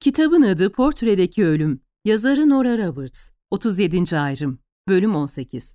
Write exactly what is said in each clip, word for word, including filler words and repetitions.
Kitabın adı Portredeki Ölüm. Yazarı Nora Roberts. otuz yedinci ayrım. Bölüm on sekiz.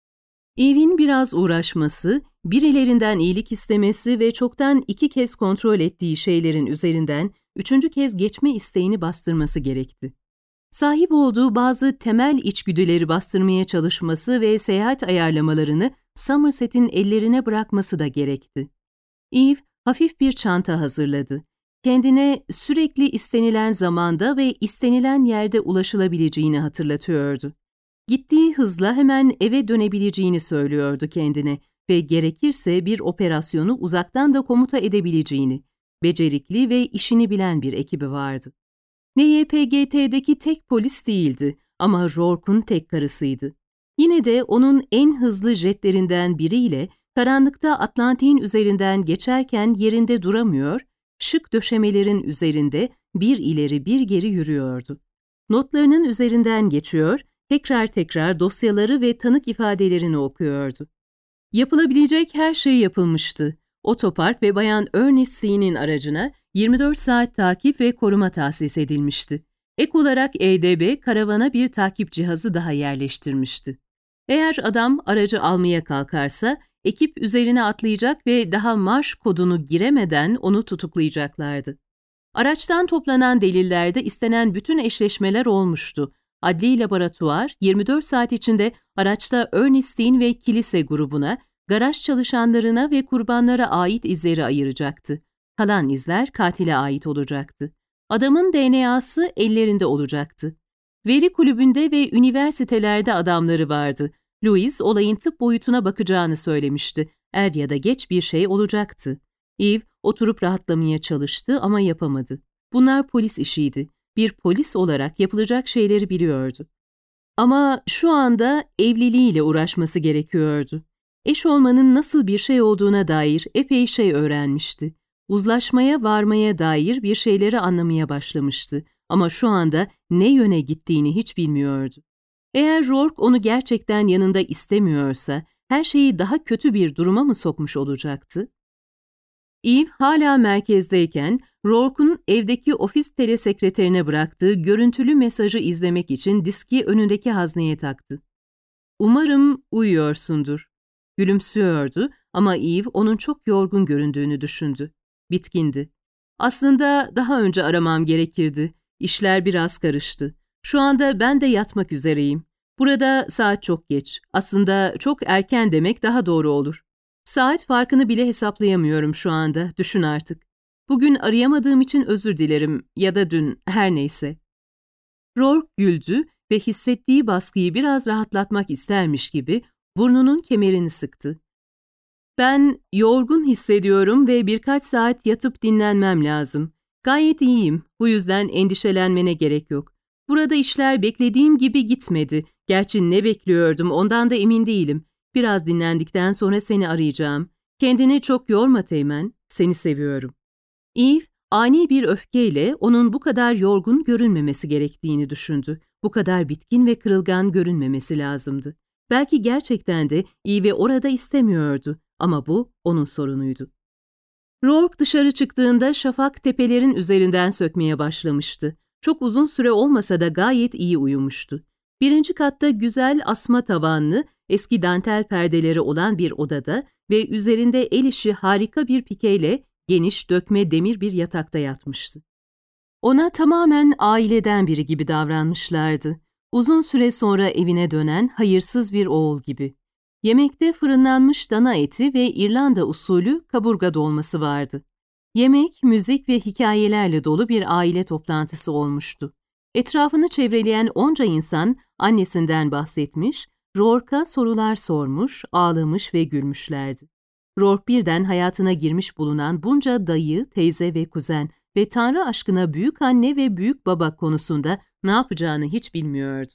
Eve'in biraz uğraşması, birilerinden iyilik istemesi ve çoktan iki kez kontrol ettiği şeylerin üzerinden üçüncü kez geçme isteğini bastırması gerekti. Sahip olduğu bazı temel içgüdüleri bastırmaya çalışması ve seyahat ayarlamalarını Somerset'in ellerine bırakması da gerekti. Eve hafif bir çanta hazırladı. Kendine sürekli istenilen zamanda ve istenilen yerde ulaşılabileceğini hatırlatıyordu. Gittiği hızla hemen eve dönebileceğini söylüyordu kendine ve gerekirse bir operasyonu uzaktan da komuta edebileceğini, becerikli ve işini bilen bir ekibi vardı. N Y P G T'deki tek polis değildi ama Rourke'un tek karısıydı. Yine de onun en hızlı jetlerinden biriyle karanlıkta Atlantik'in üzerinden geçerken yerinde duramıyor, şık döşemelerin üzerinde bir ileri bir geri yürüyordu. Notlarının üzerinden geçiyor, tekrar tekrar dosyaları ve tanık ifadelerini okuyordu. Yapılabilecek her şey yapılmıştı. Otopark ve Bayan Ernest C'nin aracına yirmi dört saat takip ve koruma tahsis edilmişti. Ek olarak E D B karavana bir takip cihazı daha yerleştirmişti. Eğer adam aracı almaya kalkarsa, ekip üzerine atlayacak ve daha marş kodunu giremeden onu tutuklayacaklardı. Araçtan toplanan delillerde istenen bütün eşleşmeler olmuştu. Adli laboratuvar yirmi dört saat içinde araçta Ernestine ve kilise grubuna, garaj çalışanlarına ve kurbanlara ait izleri ayıracaktı. Kalan izler katile ait olacaktı. Adamın D N A'sı ellerinde olacaktı. Veri kulübünde ve üniversitelerde adamları vardı. Louis olayın tıp boyutuna bakacağını söylemişti. Er ya da geç bir şey olacaktı. Eve oturup rahatlamaya çalıştı ama yapamadı. Bunlar polis işiydi. Bir polis olarak yapılacak şeyleri biliyordu. Ama şu anda evliliğiyle uğraşması gerekiyordu. Eş olmanın nasıl bir şey olduğuna dair epey şey öğrenmişti. Uzlaşmaya varmaya dair bir şeyleri anlamaya başlamıştı. Ama şu anda ne yöne gittiğini hiç bilmiyordu. Eğer Rourke onu gerçekten yanında istemiyorsa, her şeyi daha kötü bir duruma mı sokmuş olacaktı? Eve hala merkezdeyken, Rourke'un evdeki ofis telesekreterine bıraktığı görüntülü mesajı izlemek için diski önündeki hazneye taktı. "Umarım uyuyorsundur." Gülümsüyordu ama Eve onun çok yorgun göründüğünü düşündü. Bitkindi. "Aslında daha önce aramam gerekirdi. İşler biraz karıştı. Şu anda ben de yatmak üzereyim. Burada saat çok geç. Aslında çok erken demek daha doğru olur. Saat farkını bile hesaplayamıyorum şu anda. Düşün artık. Bugün arayamadığım için özür dilerim ya da dün, her neyse." Rourke güldü ve hissettiği baskıyı biraz rahatlatmak istermiş gibi burnunun kemerini sıktı. "Ben yorgun hissediyorum ve birkaç saat yatıp dinlenmem lazım. Gayet iyiyim. Bu yüzden endişelenmene gerek yok. Burada işler beklediğim gibi gitmedi. Gerçi ne bekliyordum ondan da emin değilim. Biraz dinlendikten sonra seni arayacağım. Kendini çok yorma Teğmen. Seni seviyorum." Eve, ani bir öfkeyle onun bu kadar yorgun görünmemesi gerektiğini düşündü. Bu kadar bitkin ve kırılgan görünmemesi lazımdı. Belki gerçekten de Eve'i orada istemiyordu ama bu onun sorunuydu. Rourke dışarı çıktığında şafak tepelerin üzerinden sökmeye başlamıştı. Çok uzun süre olmasa da gayet iyi uyumuştu. Birinci katta güzel asma tavanlı, eski dantel perdeleri olan bir odada ve üzerinde el işi harika bir pikeyle geniş dökme demir bir yatakta yatmıştı. Ona tamamen aileden biri gibi davranmışlardı. Uzun süre sonra evine dönen hayırsız bir oğul gibi. Yemekte fırınlanmış dana eti ve İrlanda usulü kaburga dolması vardı. Yemek, müzik ve hikayelerle dolu bir aile toplantısı olmuştu. Etrafını çevreleyen onca insan annesinden bahsetmiş, Rourke'a sorular sormuş, ağlamış ve gülmüşlerdi. Rourke birden hayatına girmiş bulunan bunca dayı, teyze ve kuzen ve Tanrı aşkına büyük anne ve büyük baba konusunda ne yapacağını hiç bilmiyordu.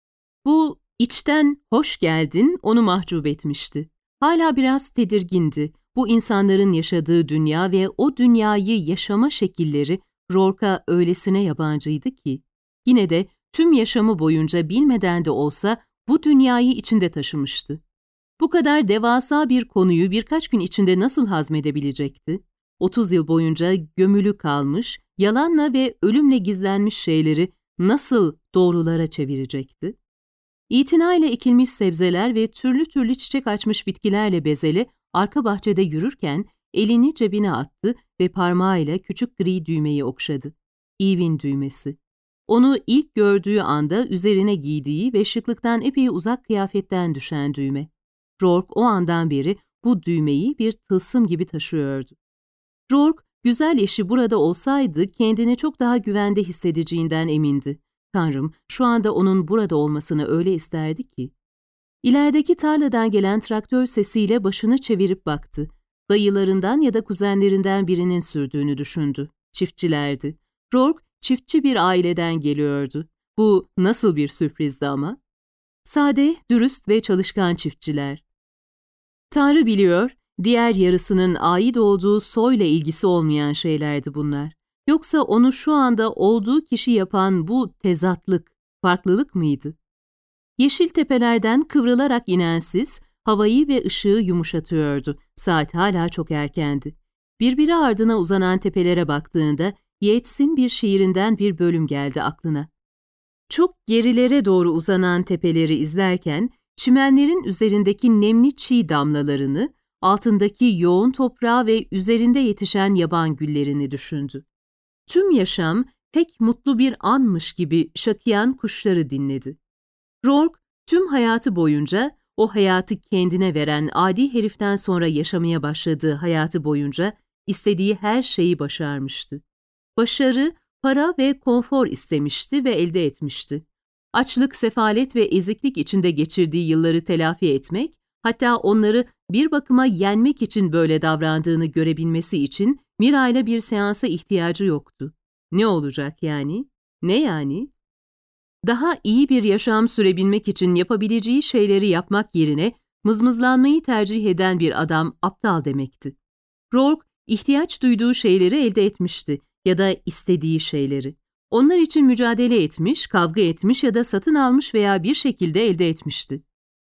Bu içten hoş geldin onu mahcup etmişti. Hala biraz tedirgindi. Bu insanların yaşadığı dünya ve o dünyayı yaşama şekilleri Rourke'a öylesine yabancıydı ki. Yine de tüm yaşamı boyunca bilmeden de olsa bu dünyayı içinde taşımıştı. Bu kadar devasa bir konuyu birkaç gün içinde nasıl hazmedebilecekti? otuz yıl boyunca gömülü kalmış, yalanla ve ölümle gizlenmiş şeyleri nasıl doğrulara çevirecekti? İtinayla ekilmiş sebzeler ve türlü türlü çiçek açmış bitkilerle bezeli arka bahçede yürürken elini cebine attı ve parmağıyla küçük gri düğmeyi okşadı. Eve'in düğmesi. Onu ilk gördüğü anda üzerine giydiği ve şıklıktan epey uzak kıyafetten düşen düğme. Rourke o andan beri bu düğmeyi bir tılsım gibi taşıyordu. Rourke, güzel eşi burada olsaydı kendini çok daha güvende hissedeceğinden emindi. Tanrım, şu anda onun burada olmasını öyle isterdi ki. İlerideki tarladan gelen traktör sesiyle başını çevirip baktı. Dayılarından ya da kuzenlerinden birinin sürdüğünü düşündü. Çiftçilerdi. Rourke, çiftçi bir aileden geliyordu. Bu nasıl bir sürprizdi ama? Sade, dürüst ve çalışkan çiftçiler. Tanrı biliyor, diğer yarısının ait olduğu soyla ilgisi olmayan şeylerdi bunlar. Yoksa onu şu anda olduğu kişi yapan bu tezatlık, farklılık mıydı? Yeşil tepelerden kıvrılarak inen sis, havayı ve ışığı yumuşatıyordu. Saat hala çok erkendi. Birbiri ardına uzanan tepelere baktığında, Yeats'in bir şiirinden bir bölüm geldi aklına. Çok gerilere doğru uzanan tepeleri izlerken, çimenlerin üzerindeki nemli çiğ damlalarını, altındaki yoğun toprağı ve üzerinde yetişen yaban güllerini düşündü. Tüm yaşam tek mutlu bir anmış gibi şakıyan kuşları dinledi. Rourke tüm hayatı boyunca, o hayatı kendine veren adi heriften sonra yaşamaya başladığı hayatı boyunca istediği her şeyi başarmıştı. Başarı, para ve konfor istemişti ve elde etmişti. Açlık, sefalet ve eziklik içinde geçirdiği yılları telafi etmek, hatta onları bir bakıma yenmek için böyle davrandığını görebilmesi için Mira'yla bir seansa ihtiyacı yoktu. Ne olacak yani? Ne yani? Daha iyi bir yaşam sürebilmek için yapabileceği şeyleri yapmak yerine mızmızlanmayı tercih eden bir adam aptal demekti. Rourke, ihtiyaç duyduğu şeyleri elde etmişti ya da istediği şeyleri. Onlar için mücadele etmiş, kavga etmiş ya da satın almış veya bir şekilde elde etmişti.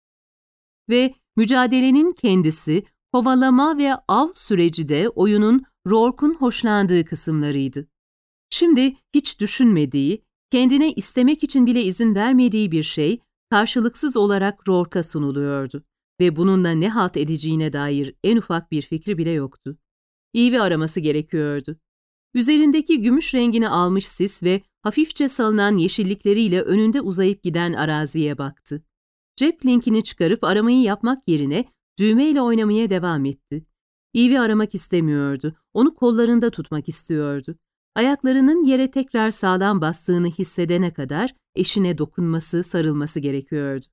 Ve mücadelenin kendisi, kovalama ve av süreci de oyunun Rourke'un hoşlandığı kısımlarıydı. Şimdi hiç düşünmediği, kendine istemek için bile izin vermediği bir şey, karşılıksız olarak Rourke'a sunuluyordu ve bununla ne halt edeceğine dair en ufak bir fikri bile yoktu. Eve'i araması gerekiyordu. Üzerindeki gümüş rengini almış sis ve hafifçe salınan yeşillikleriyle önünde uzayıp giden araziye baktı. Cep linkini çıkarıp aramayı yapmak yerine düğmeyle oynamaya devam etti. Eve'i aramak istemiyordu, onu kollarında tutmak istiyordu. Ayaklarının yere tekrar sağlam bastığını hissedene kadar eşine dokunması, sarılması gerekiyordu.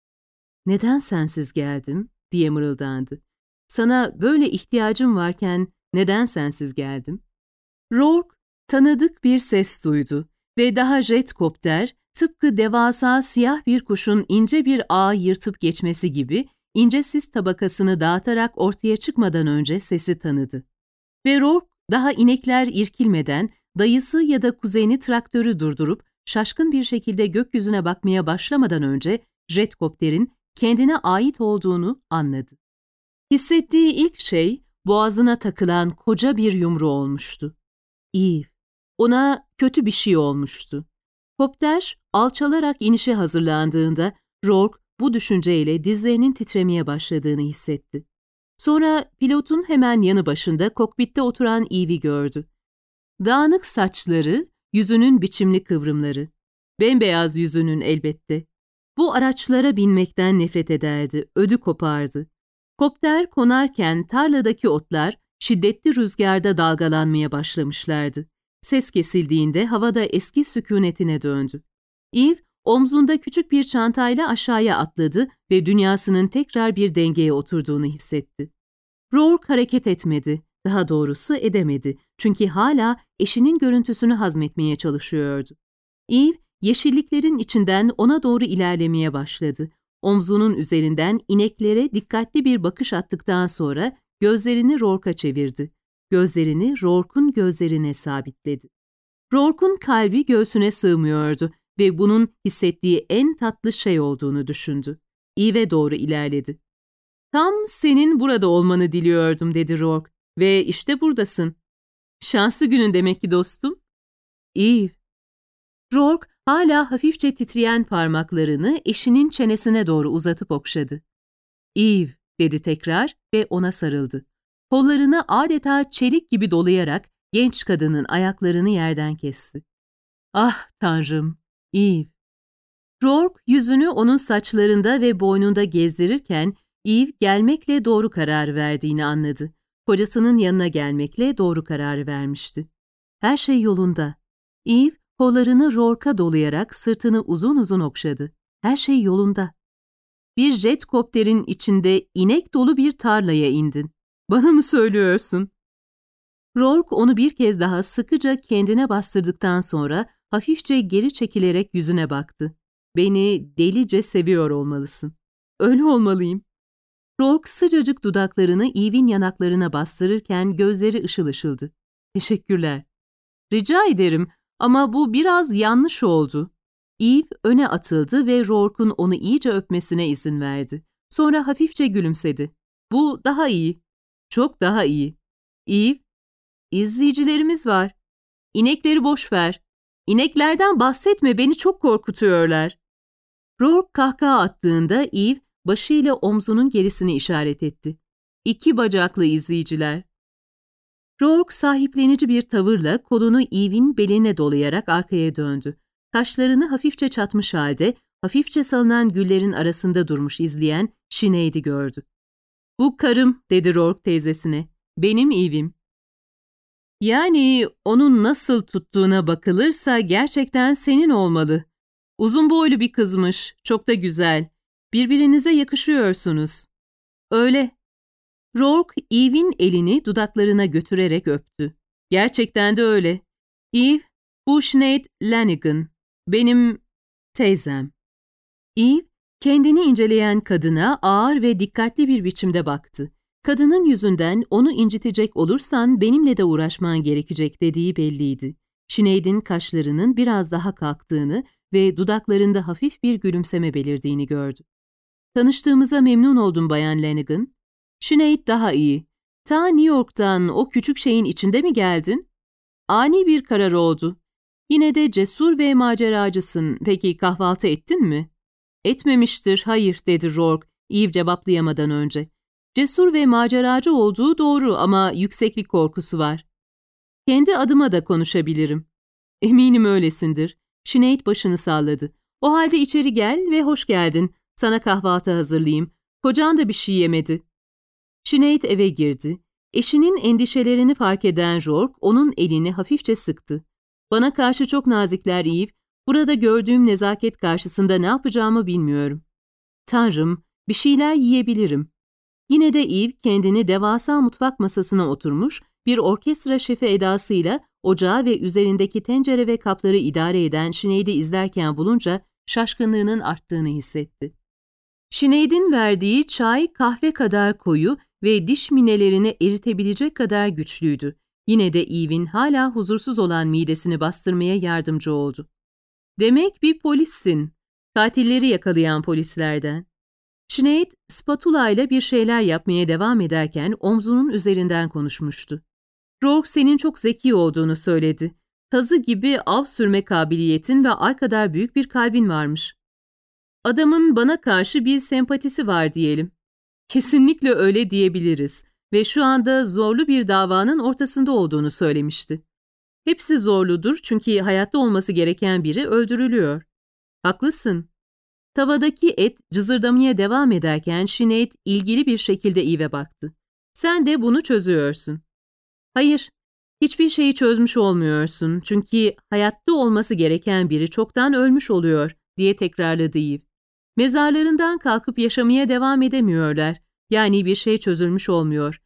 "Neden sensiz geldim?" diye mırıldandı. "Sana böyle ihtiyacım varken neden sensiz geldim?" Rourke tanıdık bir ses duydu ve daha jetkopter, tıpkı devasa siyah bir kuşun ince bir ağı yırtıp geçmesi gibi ince sis tabakasını dağıtarak ortaya çıkmadan önce sesi tanıdı. Ve Rourke daha inekler irkilmeden dayısı ya da kuzeni traktörü durdurup şaşkın bir şekilde gökyüzüne bakmaya başlamadan önce jetkopterin kendine ait olduğunu anladı. Hissettiği ilk şey boğazına takılan koca bir yumru olmuştu. Eve. Ona kötü bir şey olmuştu. Kopter alçalarak inişe hazırlandığında Rourke bu düşünceyle dizlerinin titremeye başladığını hissetti. Sonra pilotun hemen yanı başında kokpitte oturan Eve'i gördü. Dağınık saçları, yüzünün biçimli kıvrımları. Bembeyaz yüzünün elbette. Bu araçlara binmekten nefret ederdi, ödü kopardı. Kopter konarken tarladaki otlar şiddetli rüzgarda dalgalanmaya başlamışlardı. Ses kesildiğinde havada eski sükunetine döndü. Eve, omzunda küçük bir çantayla aşağıya atladı ve dünyasının tekrar bir dengeye oturduğunu hissetti. Rourke hareket etmedi, daha doğrusu edemedi çünkü hala eşinin görüntüsünü hazmetmeye çalışıyordu. Eve, yeşilliklerin içinden ona doğru ilerlemeye başladı. Omzunun üzerinden ineklere dikkatli bir bakış attıktan sonra gözlerini Rourke'a çevirdi. Gözlerini Rourke'un gözlerine sabitledi. Rourke'un kalbi göğsüne sığmıyordu ve bunun hissettiği en tatlı şey olduğunu düşündü. Eve'e doğru ilerledi. "Tam senin burada olmanı diliyordum," dedi Rourke. "Ve işte buradasın." Şanslı günün demek ki dostum. Eve. Rourke hala hafifçe titreyen parmaklarını eşinin çenesine doğru uzatıp okşadı. Eve, dedi tekrar ve ona sarıldı. Kollarını adeta çelik gibi dolayarak genç kadının ayaklarını yerden kesti. Ah Tanrım, Eve. Rourke yüzünü onun saçlarında ve boynunda gezdirirken Eve gelmekle doğru karar verdiğini anladı. Kocasının yanına gelmekle doğru kararı vermişti. Her şey yolunda. Eve kollarını Rourke'a dolayarak sırtını uzun uzun okşadı. Her şey yolunda. Bir jet kopterin içinde inek dolu bir tarlaya indin. Bana mı söylüyorsun? Rourke onu bir kez daha sıkıca kendine bastırdıktan sonra hafifçe geri çekilerek yüzüne baktı. Beni delice seviyor olmalısın. Öyle olmalıyım. Rourke sıcacık dudaklarını Eve'in yanaklarına bastırırken gözleri ışıl ışıldı. Teşekkürler. Rica ederim ama bu biraz yanlış oldu. Eve öne atıldı ve Rourke'un onu iyice öpmesine izin verdi. Sonra hafifçe gülümsedi. Bu daha iyi. Çok daha iyi. Eve, izleyicilerimiz var. İnekleri boş ver. İneklerden bahsetme, beni çok korkutuyorlar. Rourke kahkaha attığında Eve başıyla omzunun gerisini işaret etti. İki bacaklı izleyiciler. Rourke sahiplenici bir tavırla kolunu Eve'in beline dolayarak arkaya döndü. Kaşlarını hafifçe çatmış halde, hafifçe salınan güllerin arasında durmuş izleyen Sinead'i gördü. Bu karım, dedi Rourke teyzesine. Benim Eve'im. Yani onun nasıl tuttuğuna bakılırsa gerçekten senin olmalı. Uzun boylu bir kızmış, çok da güzel. Birbirinize yakışıyorsunuz. Öyle. Rourke, Eve'in elini dudaklarına götürerek öptü. Gerçekten de öyle. Eve, bu Sinead Lanigan. Benim teyzem. Eve, kendini inceleyen kadına ağır ve dikkatli bir biçimde baktı. Kadının yüzünden onu incitecek olursan benimle de uğraşman gerekecek dediği belliydi. Sinead'in kaşlarının biraz daha kalktığını ve dudaklarında hafif bir gülümseme belirdiğini gördü. Tanıştığımıza memnun oldum Bayan Lanigan. Sinead daha iyi. Ta New York'tan o küçük şeyin içinde mi geldin? Ani bir karar oldu. Yine de cesur ve maceracısın. Peki kahvaltı ettin mi? Etmemiştir, hayır, dedi Rourke, Eve cevaplayamadan önce. Cesur ve maceracı olduğu doğru ama yükseklik korkusu var. Kendi adıma da konuşabilirim. Eminim öylesindir. Sinead başını salladı. O halde içeri gel ve hoş geldin. Sana kahvaltı hazırlayayım. Kocan da bir şey yemedi. Sinead eve girdi. Eşinin endişelerini fark eden Rourke onun elini hafifçe sıktı. Bana karşı çok nazikler Eve. Burada gördüğüm nezaket karşısında ne yapacağımı bilmiyorum. Tanrım, bir şeyler yiyebilirim. Yine de Eve kendini devasa mutfak masasına oturmuş, bir orkestra şefi edasıyla ocağı ve üzerindeki tencere ve kapları idare eden Sinead'i izlerken bulunca şaşkınlığının arttığını hissetti. Sinead'in verdiği çay kahve kadar koyu ve diş minelerini eritebilecek kadar güçlüydü. Yine de Eve'in hala huzursuz olan midesini bastırmaya yardımcı oldu. Demek bir polissin. Katilleri yakalayan polislerden. Sinead, spatula ile bir şeyler yapmaya devam ederken omzunun üzerinden konuşmuştu. Rourke senin çok zeki olduğunu söyledi. Tazı gibi av sürme kabiliyetin ve ay kadar büyük bir kalbin varmış. Adamın bana karşı bir sempatisi var diyelim. Kesinlikle öyle diyebiliriz ve şu anda zorlu bir davanın ortasında olduğunu söylemişti. Hepsi zorludur çünkü hayatta olması gereken biri öldürülüyor. Haklısın. Tavadaki et cızırdamaya devam ederken Sinead ilgili bir şekilde Eve'e baktı. Sen de bunu çözüyorsun. Hayır, hiçbir şeyi çözmüş olmuyorsun çünkü hayatta olması gereken biri çoktan ölmüş oluyor diye tekrarladı Eve. Mezarlarından kalkıp yaşamaya devam edemiyorlar. Yani bir şey çözülmüş olmuyor.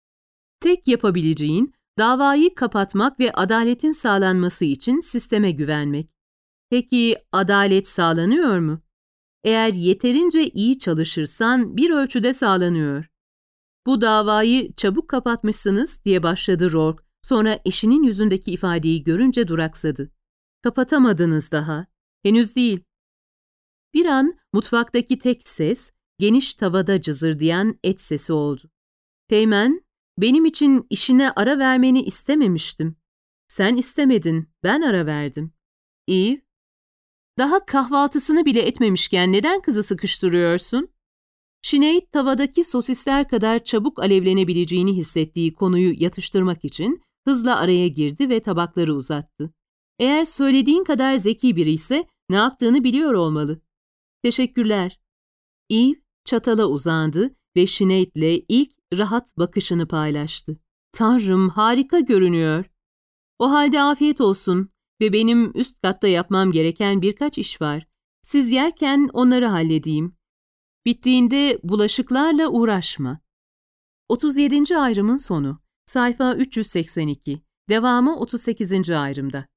Tek yapabileceğin davayı kapatmak ve adaletin sağlanması için sisteme güvenmek. Peki adalet sağlanıyor mu? Eğer yeterince iyi çalışırsan bir ölçüde sağlanıyor. Bu davayı çabuk kapatmışsınız diye başladı Rourke. Sonra eşinin yüzündeki ifadeyi görünce duraksadı. Kapatamadınız daha. Henüz değil. Bir an mutfaktaki tek ses, geniş tavada cızırdayan et sesi oldu. Teğmen, Benim için işine ara vermeni istememiştim. Sen istemedin, ben ara verdim. Eve, daha kahvaltısını bile etmemişken neden kızı sıkıştırıyorsun? Sinead, tavadaki sosisler kadar çabuk alevlenebileceğini hissettiği konuyu yatıştırmak için hızla araya girdi ve tabakları uzattı. Eğer söylediğin kadar zeki biri ise ne yaptığını biliyor olmalı. Teşekkürler. Eve çatala uzandı ve Sinead'le ilk rahat bakışını paylaştı. Tanrım, harika görünüyor. O halde afiyet olsun ve benim üst katta yapmam gereken birkaç iş var. Siz yerken onları halledeyim. Bittiğinde bulaşıklarla uğraşma. otuz yedinci ayrımın sonu. Sayfa üç yüz seksen iki. Devamı otuz sekizinci ayrımda.